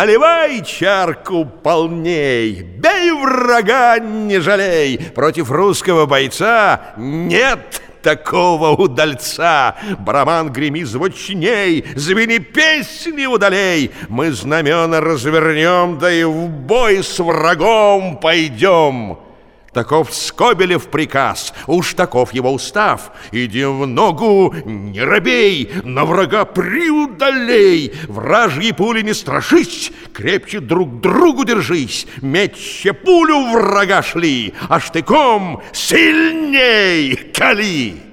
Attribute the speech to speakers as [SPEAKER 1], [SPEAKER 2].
[SPEAKER 1] наливай чарку полней, бей врага не жалей. Против русского бойца нет такого удальца. Барабан греми звучней, звени песни удалей. Мы знамена развернем, да и в бой с врагом пойдем. Таков Скобелев приказ, уж таков его устав. Иди в ногу, не робей, на врага приудалей. Вражьи пули не страшись, крепче друг другу держись. Мече пулю врага шли, а штыком сильней кали.